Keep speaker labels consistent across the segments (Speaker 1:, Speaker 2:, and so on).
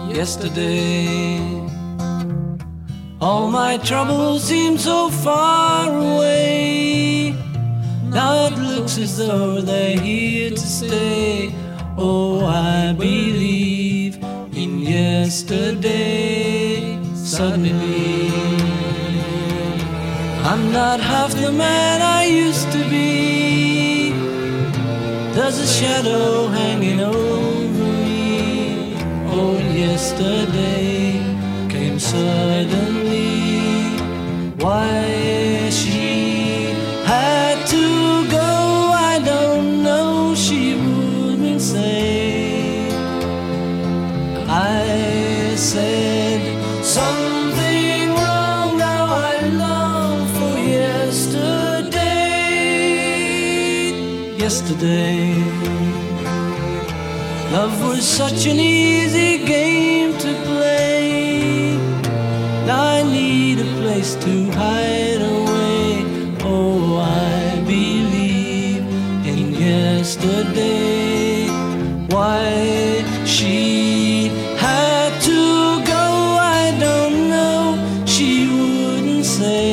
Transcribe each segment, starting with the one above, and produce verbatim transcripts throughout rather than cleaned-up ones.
Speaker 1: yesterday. All my troubles seem so far away. Now it looks as though they're here to stay. Oh, I believe in yesterday. Suddenly, I'm not half the man I used to be. There's a shadow hanging over me. Oh, yesterday came suddenly. Why she had to go, I don't know. She wouldn't say. I said something wrong. Now I long for yesterday. Yesterday, love was such an easy game to play. Now I need a place to hide away. Oh, I believe in yesterday. Why she had to go, I don't know. She wouldn't say.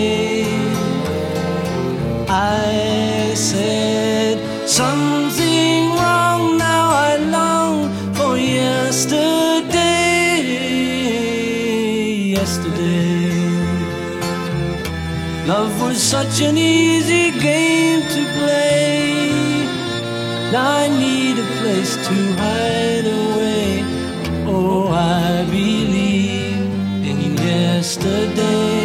Speaker 1: I said something wrong. Now I long for yesterday. Yesterday, love was such an easy game to play. Now I need a place to hide away. Oh, I believe in yesterday.